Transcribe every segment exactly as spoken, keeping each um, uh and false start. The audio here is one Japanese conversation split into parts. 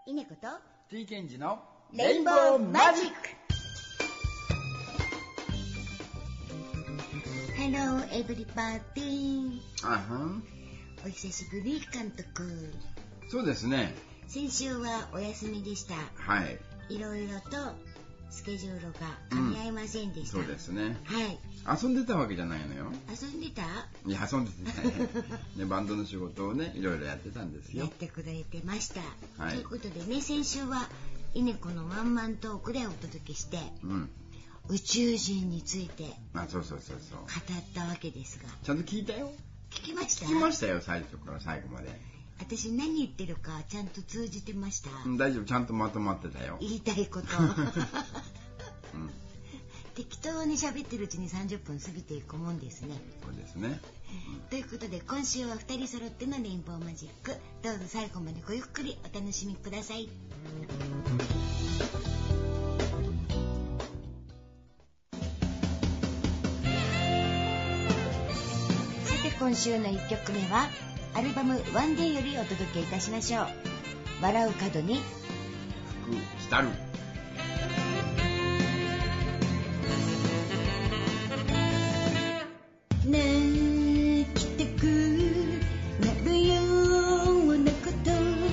稲子と T ケンジのレインボーマジック。Hello everybody。 あはお久しぶり監督。 そうですね。 先週はお休みでした。 はい。 いろいろとスケジュールが噛み合いませんでした。 うん、そうですね。 はい。 遊んでたわけじゃないのよ。 遊んでた？ いや、遊んでてね。バンドの仕事をね、いろいろやってたんですよ。 やってくれてました。 はい。 ということでね、先週は稲子のワンマントークでお届けして、うん、宇宙人についてあ、そうそうそうそう。 語ったわけですが。 ちゃんと聞いたよ。 聞きました？ 聞きましたよ、最初から最後まで。 私何言ってるかちゃんと通じてました？ うん、大丈夫、ちゃんとまとまってたよ。 言いたいこと。うん、適当に喋ってるうちにさんじゅっぷん過ぎていくもんですね。 そうですね。 うん、ということで今週はふたり揃ってのレインボーマジック、どうぞ最後までごゆっくりお楽しみください。さて今週のいっきょくめはアルバムワンデーよりお届けいたしましょう。笑う角に福来る。 泣きたくなるようなこと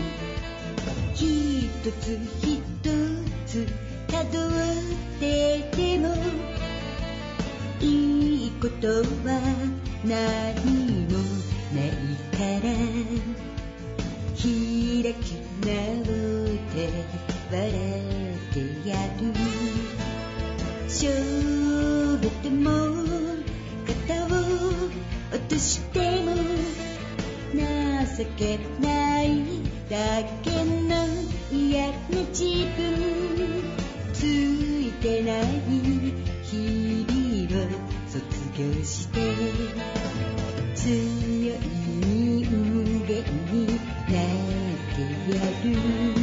一つ一つたどっててもいいことは何もないから開き直って笑ってやる。しょべても肩を落としても情けないだけの嫌な自分ついてない日々を卒業して強い人間になってやる。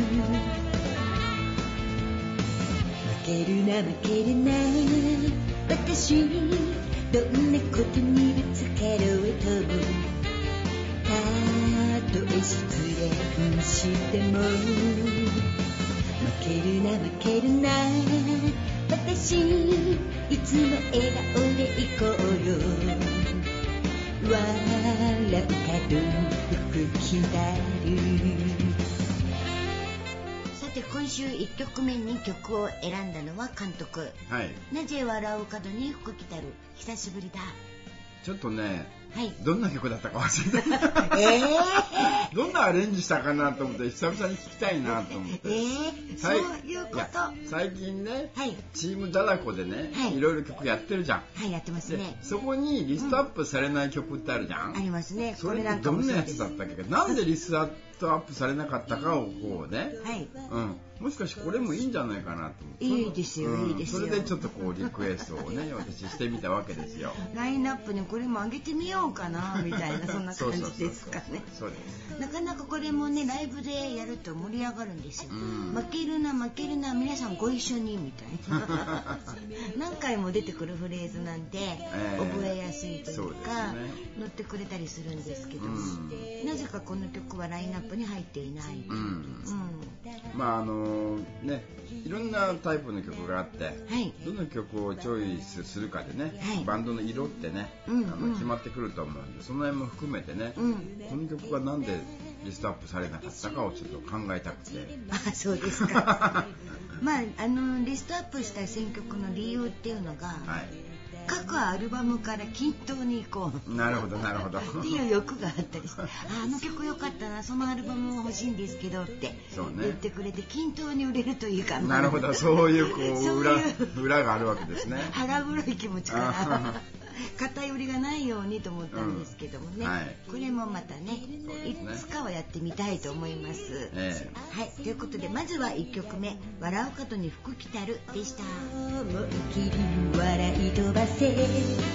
負けるな負けるな私どんなことにぶつかろうともたとえ失恋しても負けるな負けるな私いつも笑顔でいこうよ。笑う角福来る。さて今週いっきょくめに曲を選んだのは監督、 はい、 なぜ笑う角に福来たる。久しぶりだ。 ちょっとね、 はい、 どんな曲だったか忘れた。えー、どんなアレンジしたかなと思って久々に聞きたいなと思って。 えー、そういうこと。 最近ね、はい、チームダダコでね、 はい、 いろいろ曲やってるじゃん。 はい、やってますね。 そこにリストアップされない曲ってあるじゃん。 うん、ありますね。 それってどんなやつだったっけ？なんでリストアップされなかったかをこうね、 はい、 うん、もしかしてこれもいいんじゃないかなと思って。 いいですよ、うん、いいですよ。 それでちょっとこうリクエストをね私してみたわけですよ。 ラインナップにこれも上げてみようかなみたいなそんな感じですかね。 そうです。 なかなかこれもねライブでやると盛り上がるんですよ。負けるな負けるな皆さんご一緒にみたいな何回も出てくるフレーズなんで、えー、覚えやすいというか、ね、乗ってくれたりするんですけど、なぜかこの曲はラインナップに入っていない。うんうん、 まああのねいろんなタイプの曲があって、 はい、 どの曲をチョイスするかでね、はい、バンドの色ってね、 うんうん、 あの決まってくると思うんでその辺も含めてね、うん、この曲はなんでリストアップされなかったかをちょっと考えたくて。 あ、そうですか。まああのリストアップした選曲の理由っていうのが、はい、各アルバムから均等に行こう。 なるほどなるほど。 っていう欲があったりして、あ, あの曲良かったな、そのアルバムも欲しいんですけどって言ってくれて、均等に売れるといいかな。 なるほど、そういうこう裏裏があるわけですね。 腹黒い気持ちから偏りがないようにと思ったんですけどもね、うん、はい、これもまた ね, ねいつかはやってみたいと思います、えー、はい、ということでまずはいっきょくめ笑う角に福来たるでした。思い切り笑い飛ばせ負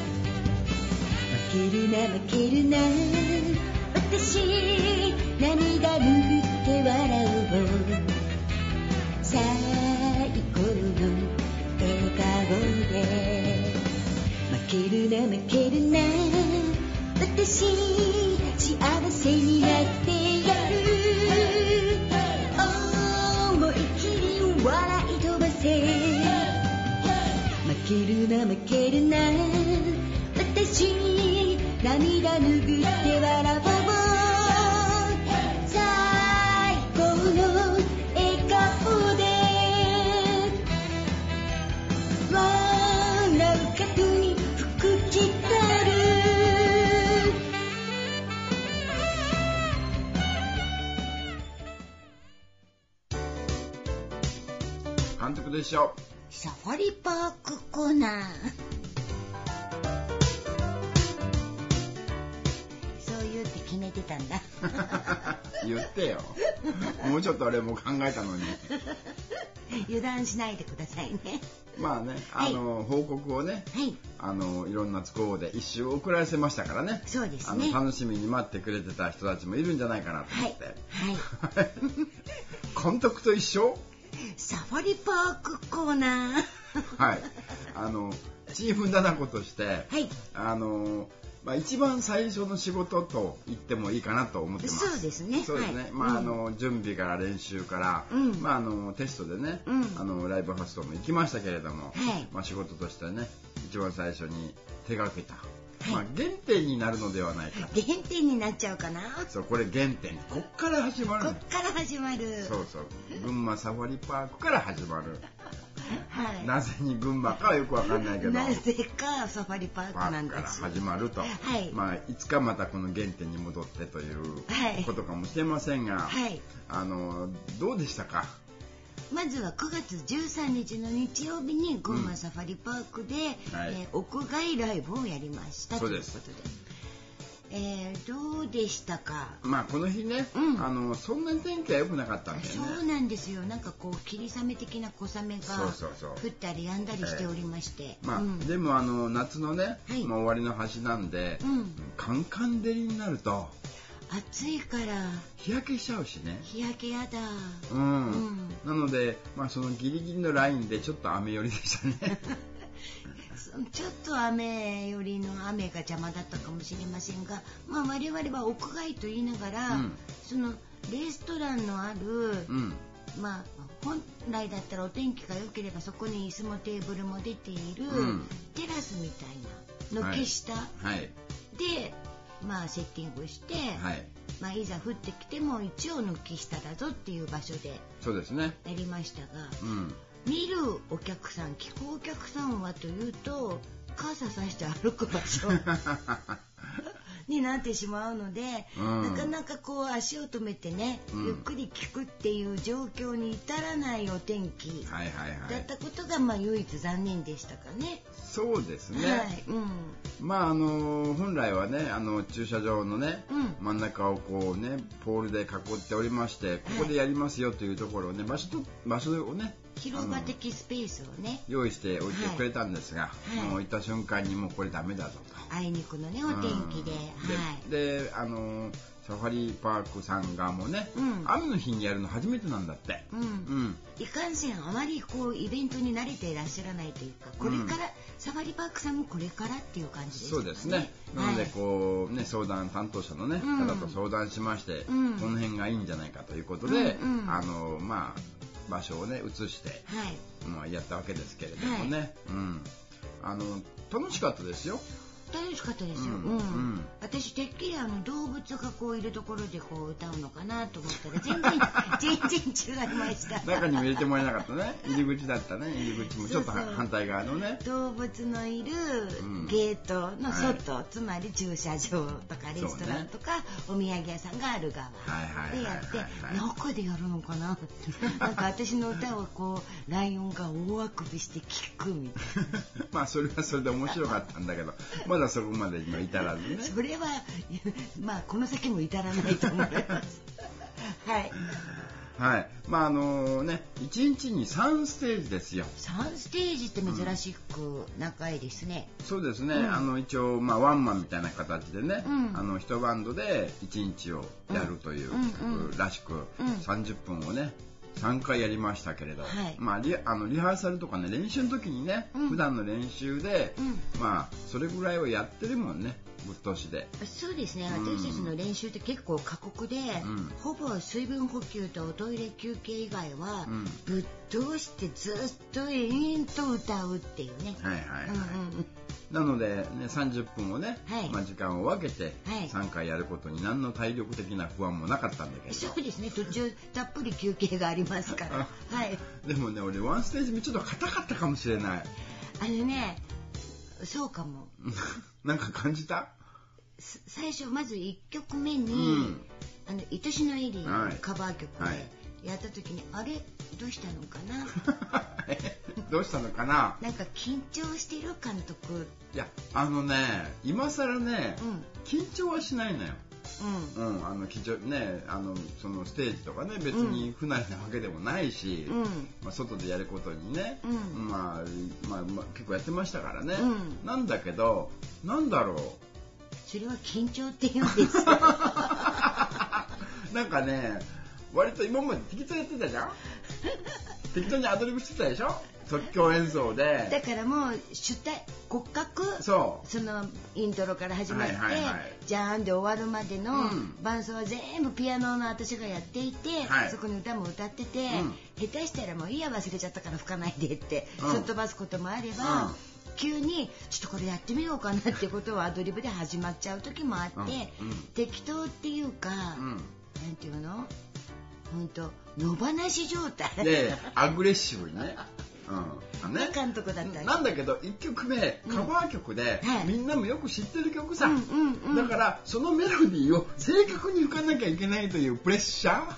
けるな負けるな私涙拭って笑おう最高の笑顔で負けるな負けるな私幸せになってやる。 監督でしょう。 サファリパークコーナー。そう言うって決めてたんだ。 言ってよ。もうちょっと俺も考えたのに。 油断しないでくださいね。 まあね、あの、はい、報告をね、はい、あのいろんな都合で一周遅らせましたからね。 そうですね。 あの楽しみに待ってくれてた人たちもいるんじゃないかなと思って。はい。はい、監督と一緒？ サファリパークコーナー。 はい。あのチーフ七子として、はい、あの。まあ、一番最初の仕事と言ってもいいかなと思ってます。 そうですね。 そうですね。はい、まあ、うん、あの準備から練習から、うん、まああのテストでね、うん、あのライブハウスも行きましたけれども、はい、まあ仕事としてね、一番最初に手がけた、はい、まあ原点になるのではないか。 原点になっちゃうかな。 そう、これ原点。こっから始まる。 こっから始まる。 そうそう。群馬サファリパークから始まる。 はい、 なぜに群馬かはよくわかんないけど、 なぜかサファリパークなんだし、 パークから始まると、はい、まあいつかまたこの原点に戻ってということかもしれませんが、はい、あのどうでしたか。 まずはくがつじゅうさんにちの日曜日に群馬サファリパークで、うん、はい、えー、屋外ライブをやりましたということで。えー、どうでしたか。 まあこの日ね、うん、あのそんなに天気は良くなかったんだよね。 そうなんですよ。なんかこう霧雨的な小雨が降ったり止んだりしておりまして、 えー、まあ、うん、でもあの夏のね、はい、まあ、終わりの端なんで、うん、カンカン照りになると暑いから日焼けしちゃうしね。 日焼けやだ。 うん。うん、なのでまあそのギリギリのラインでちょっと雨寄りでしたね。 ちょっと雨よりの雨が邪魔だったかもしれませんが、まあ、我々は屋外と言いながら、うん、そのレストランのある、うん、まあ、本来だったらお天気が良ければそこに椅子もテーブルも出ている、うん、テラスみたいな軒下、はいはい、で、まあ、セッティングして、はい、まあ、いざ降ってきても一応軒下だぞっていう場所でやりましたが、うん、見るお客さん、聞くお客さんはというと傘さして歩く場所になってしまうので、うん、なかなかこう足を止めてね、うん、ゆっくり聞くっていう状況に至らないお天気だったことが、まあ唯一残念でしたかね。 そうですね、はい、うん、まああの本来はね、あの駐車場のね、うん、真ん中をこうねポールで囲っておりまして、ここでやりますよというところをね、場所と場所をね、 広場的スペースをね用意しておいてくれたんですが、はい、もう行った瞬間にもうこれダメだぞと、 あいにくのねお天気で、うん、 はい、で, であのサファリパークさん側もね、うん、雨の日にやるの初めてなんだって、うんうん、 いかんせんあまりこうイベントに慣れていらっしゃらないというか、これから、うん、サファリパークさんもこれからっていう感じですかね。 そうですね。なのでこう、ね、相談担当者の、ね、方と相談しまして、うん、この辺がいいんじゃないかということで、うんうん、あのまあ場所をね移して、はい、まあ、やったわけですけれどもね、はい、うん、あの楽しかったですよ。 楽しかったですよ、うんうん、私てっきりあの動物がこういるところでこう歌うのかなと思ったら全然全然違いました。 中にも入れてもらえなかったね。入り口だったね。入り口もちょっと反対側のね、 動物のいるゲートの外、はい、つまり駐車場とかレストランとか、ね、お土産屋さんがある側でやって、中でやるのかななんか私の歌をこうライオンが大あくびして聞くみたいなまあそれはそれで面白かったんだけどまだそこまで今至らずね。 それはまあこの先も至らないと思いますはいはい、まああのね、いちにちにさんステージですよ。 さんステージって珍しく長いですね、 うん、そうですね、うん、あの一応、まあ、ワンマンみたいな形でね、うん、あの一バンドでいちにちをやるという、うん、らしく、うん、さんじゅっぷんをねさんかいやりましたけれど、はい、まあ、リ, あのリハーサルとかね練習の時にね、うん、普段の練習で、うん、まあそれぐらいをやってるもんね、ぶっ通しで。 そうですね、うん、私たちの練習って結構過酷で、うん、ほぼ水分補給とおトイレ休憩以外は、うん、ぶっ通してずっと延々と歌うっていうね。はいはいはい、うんうん、 なので、ね、さんじゅっぷんをね、はい、まあ、時間を分けてさんかいやることに何の体力的な不安もなかったんだけど。 そうですね、途中たっぷり休憩がありますからはい、 でもね、俺ワンステージ目ちょっと硬かったかもしれない。 あのね、そうかもなんか感じた？ 最初まずいっきょくめに、うん、あの愛しのエリーのカバー曲で、はいはい、 やった時にあれどうしたのかなどうしたのかななんか緊張してる監督。 いやあのね今更ね、うん、緊張はしないのよ。うんうん、あの緊張ねあのそのステージとかね別に不慣れなわけでもないし、うんまあ、外でやることにね、うんまあまあまあ、結構やってましたからね、うん、なんだけどなんだろうそれは緊張って言うんですよなんかね割と今まで適当やってたじゃん適当にアドリブしてたでしょ即興演奏で。 だからもう主体骨格そうそのイントロから始まって、はいはいはい、じゃーんで終わるまでの伴奏は全部ピアノの私がやっていて、はい、そこに歌も歌ってて、うん、下手したらもういいや忘れちゃったから吹かないでって、うん、すっ飛ばすこともあれば、うん、急にちょっとこれやってみようかなってことはアドリブで始まっちゃう時もあって、うんうん、適当っていうか、うん、なんていうの本当野放し状態でアグレッシブにねうんね、監督だったなんだけどいっきょくめカバー曲で、うんはい、みんなもよく知ってる曲さ、うんうんうん、だからそのメロディーを正確に吹かなきゃいけないというプレッシャー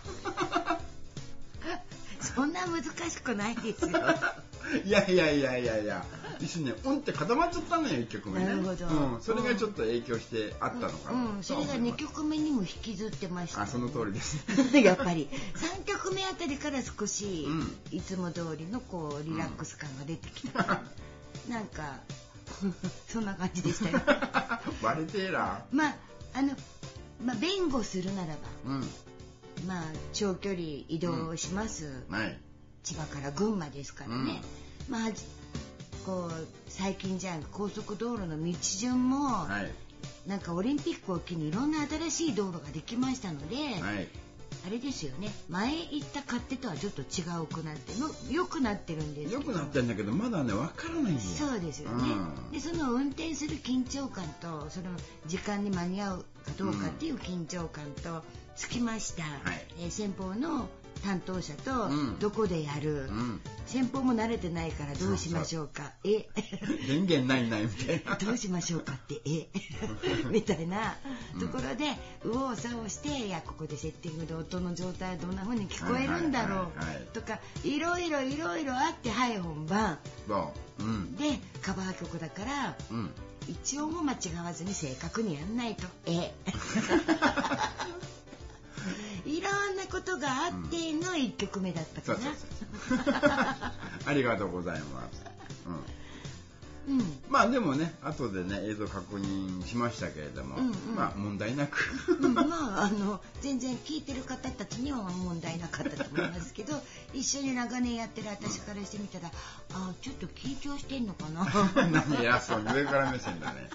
そんな難しくないですよいやいやいやいやいや一瞬ねうんって固まっちゃったのよいっきょくめね。 なるほど、 うん、それがちょっと影響してあったのかな、 うんうん、それがにきょくめにも引きずってました。 あその通りですやっぱりさんきょくめあたりから少し、うん、いつも通りのこうリラックス感が出てきた、うん、なんかそんな感じでしたよバレてーらまああの、まあ、弁護するならば、うん、まあ長距離移動します、うんはい、千葉から群馬ですからね、うん、まあこう最近じゃん高速道路の道順も、はい、なんかオリンピックを機にいろんな新しい道路ができましたので、はい、あれですよね前行った勝手とはちょっと違うくなっての良くなってるんですけど良くなってるんだけどまだね分からないんだよ。 そうですよね、うん、でその運転する緊張感とその時間に間に合うかどうかっていう緊張感とつきました、うんはいえー、先方の担当者とどこでやる、うん、先方も慣れてないからどうしましょうかそうそうえ電源ないないみたいなどうしましょうかってえみたいなところで右往左往していやここでセッティングで音の状態はどんな風に聞こえるんだろうとかいろいろいろいろあってはい本番、うん、でカバー曲だから、うん、一応も間違わずに正確にやんないとえいろんなことがあってのいっきょくめだったかな、うん、そうそうそうありがとうございます、うんうん、まあでもね後でね映像確認しましたけれども、うんうん、まあ問題なく、 うん、まああの全然聞いてる方たちには問題なかったと思いますけど一緒に長年やってる私からしてみたら、うん、あちょっと緊張してんのかな何やそう上から目線だね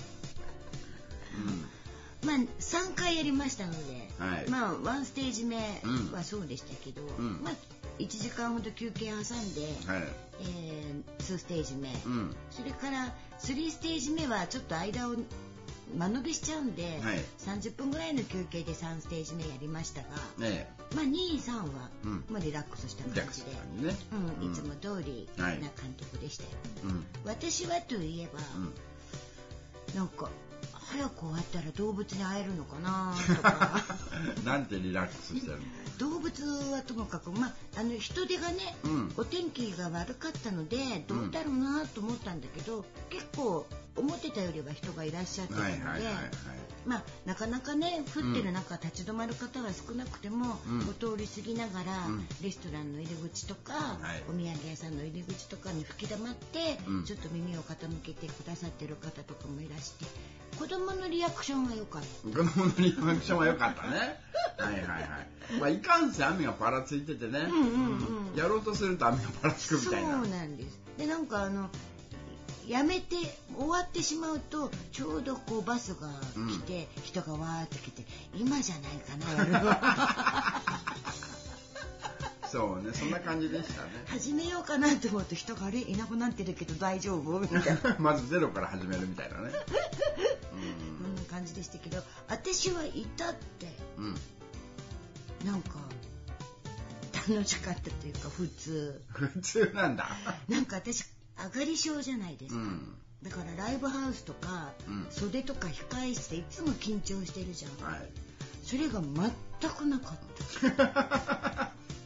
うんまあ、さんかいやりましたので、はい、まあワンステージ目はそうでしたけど、うん、まあいちじかんほど休憩挟んで、はいえー、にステージ目、うん、それからさんステージ目はちょっと間を間延びしちゃうんで、はい、さんじゅっぷんぐらいの休憩でさんステージ目やりましたが、ね、まあに、さんは、うんまあ、リラックスした感じで、ねうん、いつも通りな監督でしたよ、はいうん、私はといえば、うん、なんか早く終わったら動物に会えるのかなとかなんてリラックスしてるの動物はともかく、まあ、あの人手がね、うん、お天気が悪かったのでどうだろうなと思ったんだけど、うん、結構思ってたよりは人がいらっしゃってたので、まあ、なかなかね降ってる中、うん、立ち止まる方は少なくても、うん、お通り過ぎながら、うん、レストランの入り口とか、はい、お土産屋さんの入り口とかに吹き溜まって、うん、ちょっと耳を傾けてくださってる方とかもいらして子供のリアクションは良かった子供のリアクションは良かったねはいはいはいまあいかんせ雨がパラついててね、うんうんうん、やろうとすると雨がパラつくみたいなそうなんですでなんかあのやめて終わってしまうとちょうどこうバスが来て、うん、人がわーって来て今じゃないかなやるのそうねそんな感じでしたね始めようかなと思うと人があれいなくなってるけど大丈夫みたいなまずゼロから始めるみたいなねうんこんな感じでしたけど私はいたって、うん、なんか楽しかったというか普通普通なんだなんか私上がり症じゃないですか、うん、だからライブハウスとか、うん、袖とか控え室でいつも緊張してるじゃん、はい、それが全くなかった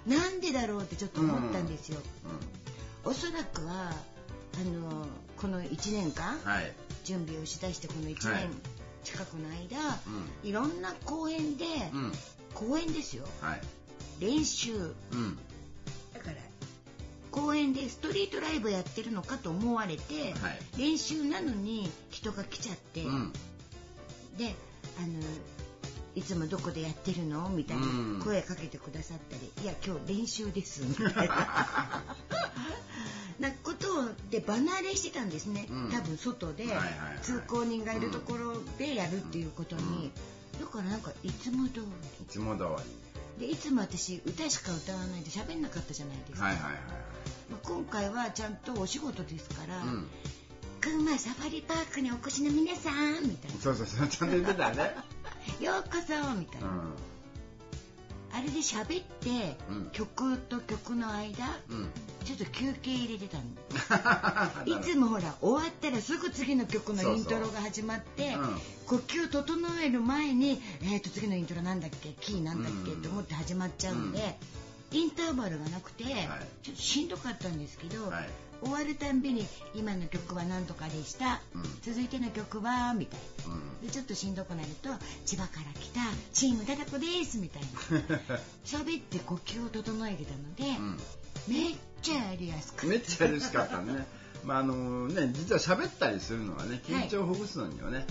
なんでだろうってちょっと思ったんですよ、うんうん、おそらくはあのこのいちねんかん、はい、準備をしだしてこのいちねん近くの間、はい、いろんな公演で、うん、公演ですよ、はい、練習、うん、だから公園でストリートライブやってるのかと思われて、はい、練習なのに人が来ちゃって、うん、であのいつもどこでやってるのみたいな声かけてくださったり、うん、いや今日練習ですみたいななことで離れしてたんですね、うん、多分外で通行人がいるところでやるっていうことに、うん、だからなんかいつも通りいつも通りでいつも私歌しか歌わないで喋んなかったじゃないですか、はいはいはい、まあ、今回はちゃんとお仕事ですから、うん、群馬サファリパークにお越しの皆さんみたいな、 そうそうそう、ちゃんと言ってたねようこそみたいな、うん、あれで喋って、うん、曲と曲の間、うん、ちょっと休憩入れてたのいつもほら終わったらすぐ次の曲のイントロが始まってそうそう、うん、呼吸整える前に、えー、と次のイントロなんだっけ、キーなんだっけ、うん、と思って始まっちゃうんで、うん、インターバルがなくて、はい、ちょっとしんどかったんですけど、はい、終わるたんびに今の曲は何とかでした、うん、続いての曲はみたいな、うん、でちょっとしんどくなると千葉から来たチームダダコですみたいな喋って呼吸を整えてたので、うん、めっちゃやりやすかっためっちゃやりやすかったねまああのね、実は喋ったりするのはね、緊張をほぐすのにはね、はい、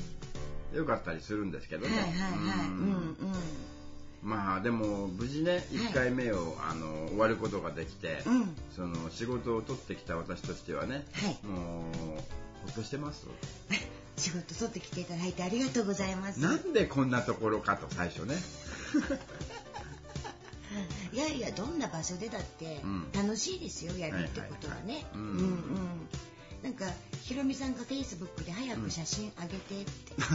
よかったりするんですけどね、はいはいはい、うんうん、まあでも無事ねいっかいめを、はい、あの終わることができて、うん、その仕事を取ってきた私としてはね、はい、もうほっとしてます仕事取ってきていただいてありがとうございます。 なんでこんなところかと最初ねいやいやどんな場所でだって楽しいですよ、うん、やるってことはね、うんうんうん、なんかひろみさんがフェイスブックで早く写真あげてって、うん、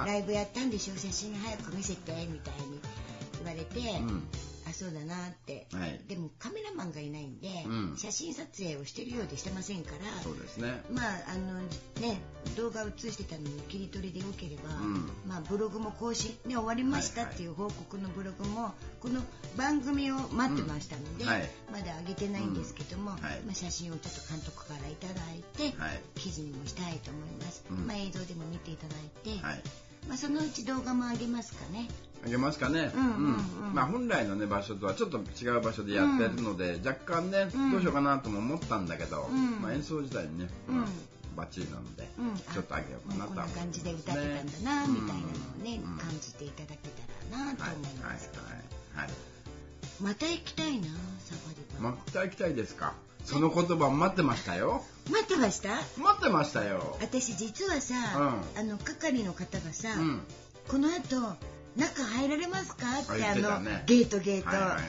ライブやったんでしょ、写真早く見せてみたいに言われて、うん、あそうだなって、はい、でもカメラマンがいないんで、うん、写真撮影をしてるようでしてませんから、 そうですね、 まああのね動画映してたのに切り取りでよければ、うん、まあブログも更新ね終わりましたっていう報告のブログも、はいはい、この番組を待ってましたので、うんはい、まだ上げてないんですけども、うんはいまあ、写真をちょっと監督からいただいて、はい、記事にもしたいと思います、うんまあ、映像でも見ていただいて、はいまあ、そのうち動画も上げますかね。 上げますかね。うんうんうんまあ、本来の、ね、場所とはちょっと違う場所でやってるので、うん、若干ね、うん、どうしようかなとも思ったんだけど、うんまあ、演奏自体にね、うんまあ、バッチリなので、うん、ちょっと上げようかなと、ね、 こんな感じで歌ってたんだな、ね、みたいなのをね、うん、感じていただけたらなと思います、はいはいはい、また行きたいなサファリパーク。 また行きたいですか。その言葉待ってましたよ。 待ってました待ってましたよ。 私実はさ、うん、あの係の方がさ、うん、この後中入られますかって、あの、ね、ゲートゲート、はいはいはいはい、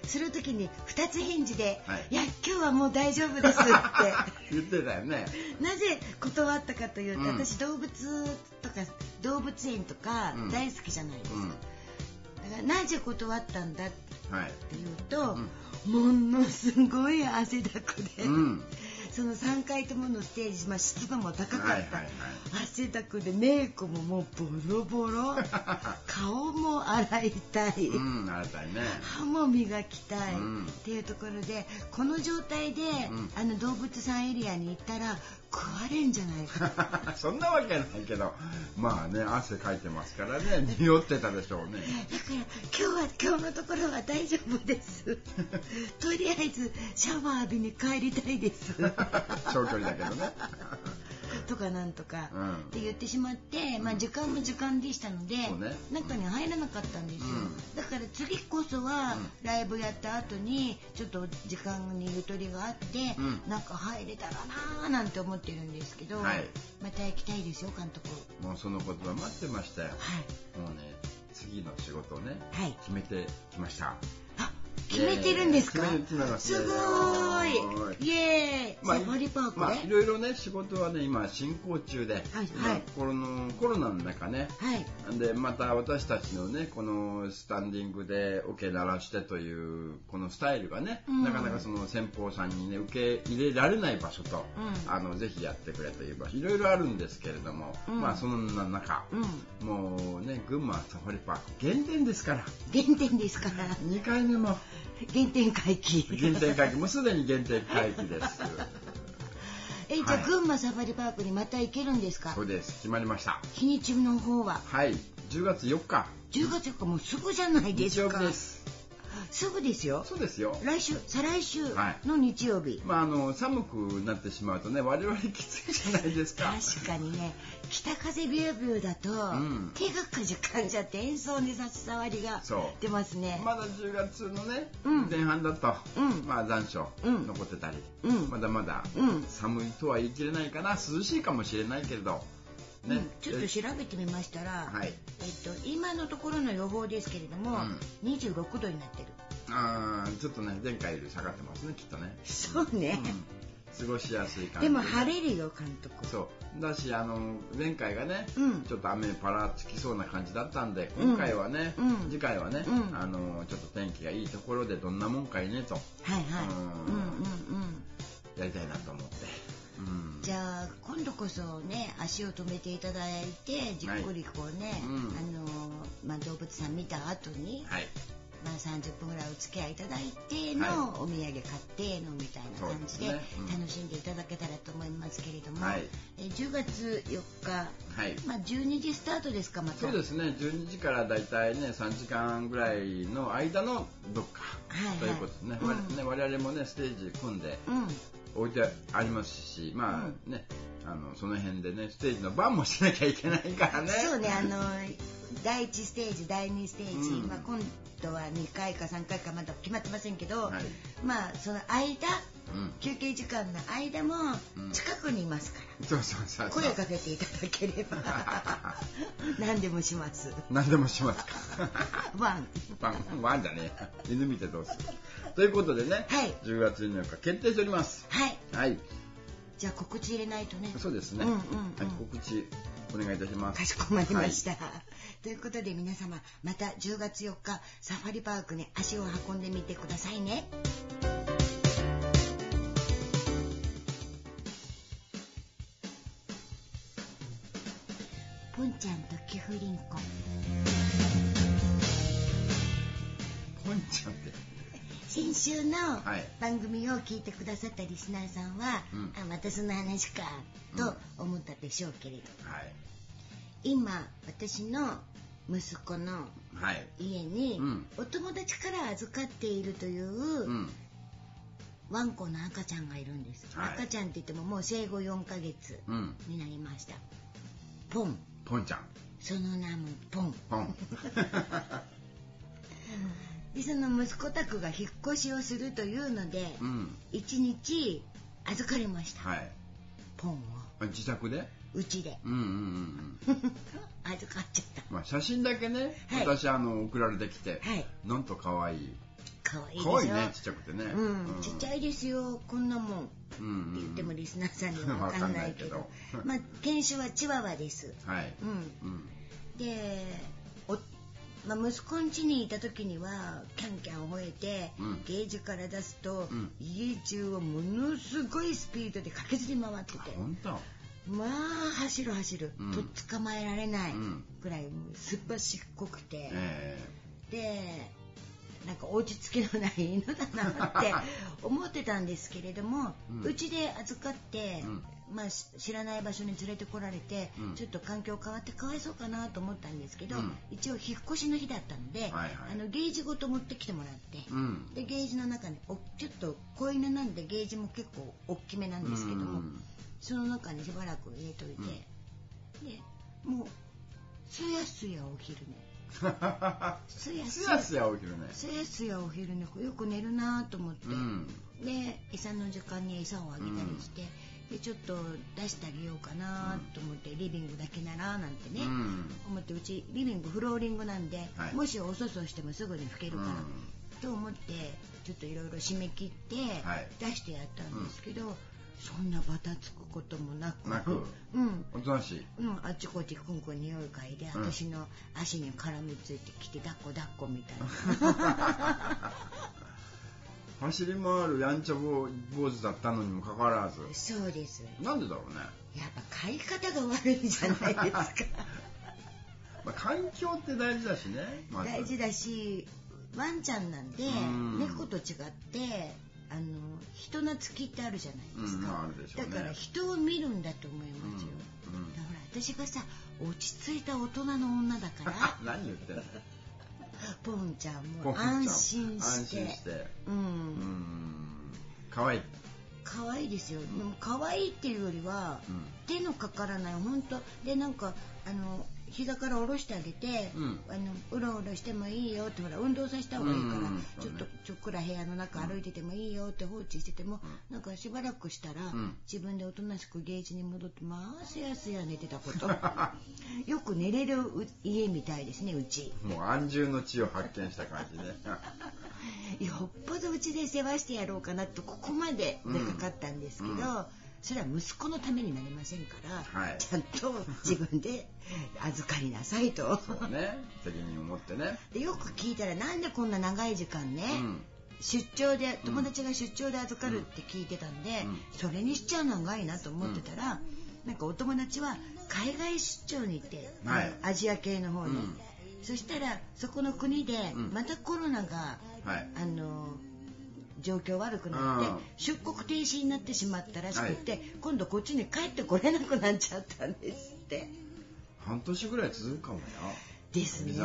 する時にふたつ返事で、はい、いや今日はもう大丈夫ですって言ってたよね。 なぜ断ったかというと、うん、私動物とか動物園とか大好きじゃないですか、うん、だからなぜ断ったんだって言うと、はいうん、ものすごい汗だくで、うんそのさんかいとものステージ、まあ、湿度も高かった、はいはいはい、汗だくでメイクももうボロボロ顔も洗いたい、うん、洗いたいね、歯も磨きたい、うん、っていうところでこの状態で、うん、あの動物さんエリアに行ったら食われんじゃないかそんなわけないけどまあね汗かいてますからね匂ってたでしょうね。 だから今日は今日のところは大丈夫ですとりあえずシャワー浴びに帰りたいです長距離だけどねとかなんとかって言ってしまって、うん、まあ時間も時間でしたので、ね、中に入らなかったんですよ、うん、だから次こそはライブやった後にちょっと時間にゆとりがあって、うん、中入れたらなーなんて思ってるんですけど、はい、また行きたいですよ監督。 もうその言葉待ってましたよ、はい、もうね次の仕事をね、はい、決めてきました。 決めてるんですか。すごいイエーイ、 まあ、サファリパークで、まあ、いろいろね仕事はね今進行中で、はいはい、コロナコロナの中ね、はい、でまた私たちのねこのスタンディングでオケ鳴らしてというこのスタイルがね、うん、なかなかその先方さんにね受け入れられない場所と、うん、あのぜひやってくれという場所いろいろあるんですけれども、うん、まあその中、うん、もうね群馬サファリパーク原点ですから原点ですからにかいめも原点回帰。 原点回帰、もうすでに原点回帰です。 え、じゃあ、はい、群馬サファリパークにまた行けるんですか？ そうです、決まりました。 日にちの方は？ はい、じゅうがつよっか。 じゅうがつよっか、もうすぐじゃないですか。 日曜日です。 すぐですよ。 そうですよ。 来週、再来週の日曜日。 はい、まああの寒くなってしまうとね、我々きついじゃないですか。 確かにね、北風ビュービューだと、うん、手がかじかんじゃって演奏に差し障りが出ますね。 まだじゅうがつのね、うん、前半だと、うん、まあ残暑残ってたり、うん、まだまだ寒いとは言い切れないかな、涼しいかもしれないけれど。ね、うん、ちょっと調べてみましたら、はい、えっと、今のところの予報ですけれども、うん、にじゅうろくどになってる。 あー、ちょっとね、前回より下がってますね、きっとね。 そうね、 うん、過ごしやすい感じでも晴れるよ、監督。 そうだし、あの前回がね、うん、ちょっと雨パラつきそうな感じだったんで、今回はね、うん、次回はね、うん、あのちょっと天気がいいところでどんなもんかいねと、はいはい、うんうんうん、やりたいなと思って。うん、 じゃあ今度こそね、足を止めていただいて、じっくりこうね、はい、うん、あのまあ、動物さん見た後に、はい、まあ、さんじゅっぷんぐらいお付き合いいただいての、はい、お土産買ってのみたいな感じで楽しんでいただけたらと思いますけれども、はい、えじゅうがつよっか、はい、まあ、じゅうにじスタートですか、また。 そうですね、じゅうにじからだいたいねさんじかんぐらいの間のどっか、はいはい、ということですね、うん、ね、我々もねステージ組んで、うん、置いてありますし、まあね、うん、あのその辺でねステージの番もしなきゃいけないからね。 そうね、あのだいいちステージ、だいにステージ、うん、まあ、今度はにかいかさんかいかまだ決まってませんけど、はい、まあその間、うん、休憩時間の間も近くにいますから、うん、そうそうそうそう、声かけていただければ何でもします。 何でもしますか。 ワンワンワンじゃねえ、犬見てどうする。ということでね、はい、じゅうがつにじゅうよっか決定しております。はい、はい、 じゃあ告知入れないとね。 そうですね、うんうんうん、はい、告知お願いいたします。 かしこまりました、はい、ということで皆様、またじゅうがつよっかサファリパークに足を運んでみてくださいね。ポンちゃんとキフリンコ。 ポンちゃんって先週の番組を聞いてくださったリスナーさんは、うん、あ、またその話かと思ったでしょうけれど、うん、はい、今私の息子の家にお友達から預かっているという、うん、ワンコの赤ちゃんがいるんです、はい、赤ちゃんって言ってももう生後よんかげつになりました、うん、ポンポンちゃん、 その名もポンポンで、その息子宅が引っ越しをするというので、うん、いちにち預かりました、はい、ポンを自宅で、 うちで、うんうんうん、預かっちゃった、 まあ、写真だけね、はい、私あの送られてきて、はい、なんと可愛い可愛いでしょ、 可愛いね、ちっちゃくてね、 うんうん、ちっちゃいですよこんなもん、うんうん、言ってもリスナーさんには分かんないけどまあ犬種はチワワです、はい、うんうん、でお、まあ、息子ん家にいた時にはキャンキャン吠えて、うん、ゲージから出すと、うん、家中をものすごいスピードで駆けずり回ってて、 本当、 まあ走る走る、うん、とっ捕まえられないぐらいすばしっこくて、えー、でなんか落ち着きのない犬だなって思ってたんですけれども、うち、ん、で預かって、うん、まあ、知らない場所に連れてこられて、うん、ちょっと環境変わってかわいそうかなと思ったんですけど、うん、一応引っ越しの日だったので、はいはい、あのゲージごと持ってきてもらって、うん、でゲージの中におちょっと子犬なんでゲージも結構大きめなんですけども、うん、その中にしばらく入れといて、うん、でもうすやすやお昼寝すやすやすやお昼寝すやすやお昼寝よく寝るなと思って、うん、で餌の時間に餌をあげたりして、うん、でちょっと出してあげようかなと思って、うん、リビングだけならなんてね、うん、思って、うちリビングフローリングなんで、はい、もしおそそしてもすぐに拭けるから、うん、と思ってちょっといろいろ締め切って出してやったんですけど、はい、そんなバタつくこともなく、 なく、うん、おとなしい、 うん、あっちこっちくんくん匂い嗅いで、うん、私の足に絡みついてきて抱っこ抱っこみたいな走り回るやんちゃ坊主だったのにもかかわらず。 そうです。 なんでだろうね。 やっぱ飼い方が悪いじゃないですかまあ環境って大事だしね、 ま、大事だし、 ワンちゃんなんで、うん猫と違ってあの人懐きってあるじゃないですか、 うんですね、 だから人を見るんだと思いますよ、うんうん、だから私がさ落ち着いた大人の女だから何言ってんのポンちゃんも安心して安心してうん、うんうん可愛い可愛いですよ。でも可愛いっていうよりは、うん、手のかからない本当でなんかあの膝から下ろしてあげて、うん、あのうろうろしてもいいよってほら運動させた方がいいから、うんうん、ちょっとちょっくら部屋の中歩いててもいいよって放置してても、うん、なんかしばらくしたら、うん、自分でおとなしくゲージに戻ってまあすやすや寝てたことよく寝れる家みたいですねうち。 もう安住の地を発見した感じねよっぽどうちで世話してやろうかなとここまで出かかったんですけど、うんうんそれは息子のためになりませんから、はい、ちゃんと自分で預かりなさいとそうね責任を持ってねでよく聞いたらなんでこんな長い時間ね、うん、出張で友達が出張で預かるって聞いてたんで、うん、それにしちゃ長いなと思ってたら、うん、なんかお友達は海外出張に行って、はい、アジア系の方に、うん、そしたらそこの国でまたコロナが、はい、あの状況悪くなって出国停止になってしまったらしくて、はい、今度こっちに帰ってこれなくなっちゃったんですって半年ぐらい続くかもよですね。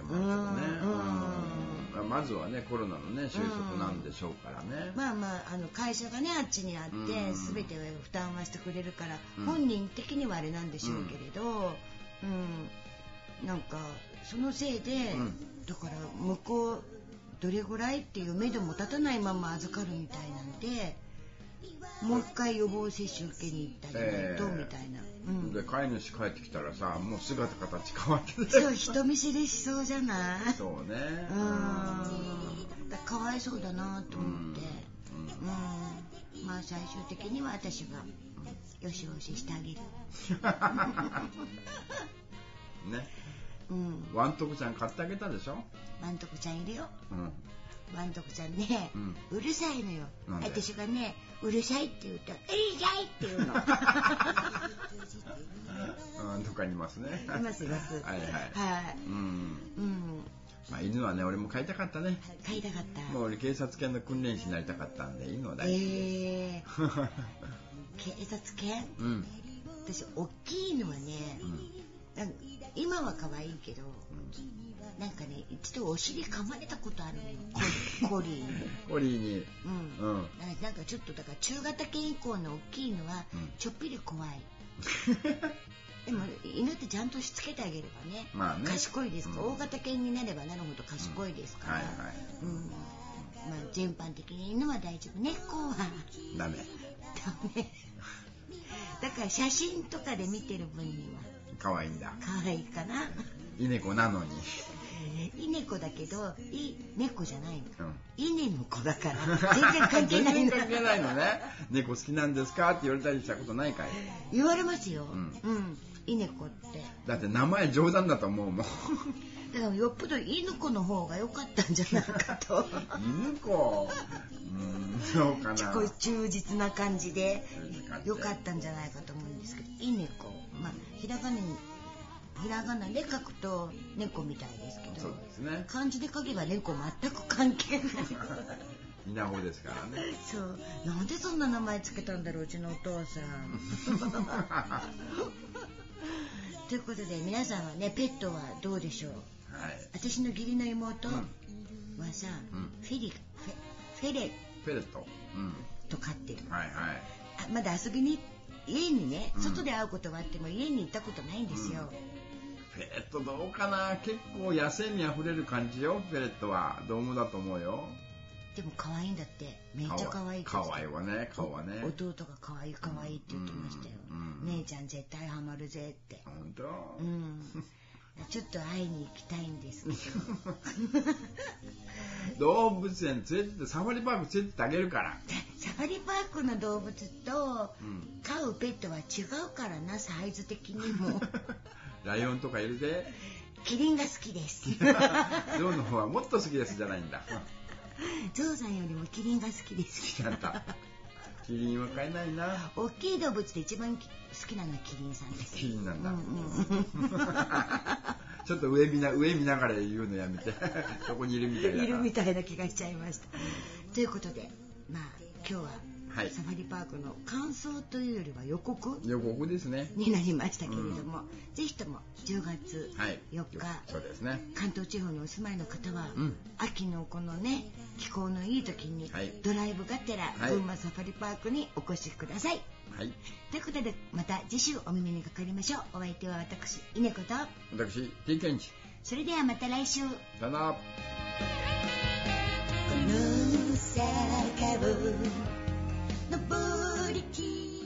まずはねコロナのね収束なんでしょうからね、 うん、まあまあ、あの会社がねあっちにあって、うん、全て負担はしてくれるから、うん、本人的にはあれなんでしょうけれど、うんうん、なんかそのせいで、うん、だから向こうどれぐらいっていう目処も立たないまま預かるみたいなんでもう一回予防接種受けに行ったりないと、えー、みたいな、 うん、で飼い主帰ってきたらさもう姿形変わっててそう人見知りしそうじゃないそうねうんだかわいそうだなと思って、うんうん、まあ最終的には私がよしよししてあげるねうん、ワントクちゃん買ってあげたでしょ。 ワントクちゃんいるよ、うん、ワントクちゃんね、うん、うるさいのよ。私がねうるさいって言うとうるさいって言うのうん、とかにいますねいますいますはいはい、 はい、うん、うん、 まあ、犬はね俺も飼いたかったね。 飼いたかった。 もう俺警察犬の訓練士になりたかったんで犬は大好きです、えー、警察犬、うん、私大きいのはね、うん、今は可愛いけど、うん、なんかね一度お尻噛まれたことあるのよコリーにコリーに、 うんうん、なんかちょっとだから中型犬以降の大きいのはちょっぴり怖い、うん、でも犬ってちゃんとしつけてあげればね、まあね賢いですから、うん、大型犬になればなるほど賢いですから、うんはいはいうんまあ、全般的に犬は大丈夫。猫はダメダメだから写真とかで見てる分には可愛いんだ。 可愛いかな。 い猫なのに。 い猫だけどい猫じゃないの。うん、いねの子だから全然関係ないの。 全然関係ないのね。猫好きなんですかって言われたりしたことないかい。 言われますよ。うん。うん、い猫って。 だって名前冗談だと思うもん。 だからよっぽどいぬこの方が良かったんじゃないかと。 いぬこ。うんそうかな。 こう忠実な感じで良かったんじゃないかと思うんですけど、い猫。まあ、ひらがなにひらがなで書くと猫みたいですけど、 そうですね、 漢字で書けば猫全く関係ない稲穂ですからね。 そうなんでそんな名前つけたんだろううちのお父さんということで皆さんはねペットはどうでしょう、はい、私の義理の妹はさ、うん、フェリフェ、フェレフェレット、うん、 と飼ってる、 はいはい、 あまだ遊びに家にね、うん、外で会うことはあっても家に行ったことないんですよ、うん、 フェレットどうかな。結構野生味あふれる感じよフェレットは。どうもだと思うよ。 でも可愛いんだって。めっちゃ可愛いって言ってた。可愛いわね顔はね。 弟が可愛い可愛いって言ってましたよ、うんうん、姉ちゃん絶対ハマるぜって。 本当、 うんちょっと会いに行きたいんですけど動物園連れてってサファリパーク連れてってあげるから。 サファリパークの動物と飼うペットは違うからな、サイズ的にもライオンとかいるで。 キリンが好きですゾウの方はもっと好きですじゃないんだ。 ゾウさんよりもキリンが好きです。 好きなんだ。キリンは飼えないな。 大きい動物で一番好きなのはキリンさんです。 キリンなんだ、うんうん、 ちょっと上見な上見ながら言うのやめてそこにいるみたいな。 いるみたいな気がしちゃいました。ということで、まあ今日は、はい、サファリパークの感想というよりは予告予告ですねになりましたけれども、うん、ぜひともじゅうがつよっか、 はい、そうですね、 関東地方にお住まいの方は、うん、秋のこのね気候のいい時に、はい、ドライブがてら、はい、群馬サファリパークにお越しください。はい、ということでまた次週お耳にかかりましょう。お相手は私稲子と私 T ケンチ。 それではまた来週。 さよなら。この坂を登りき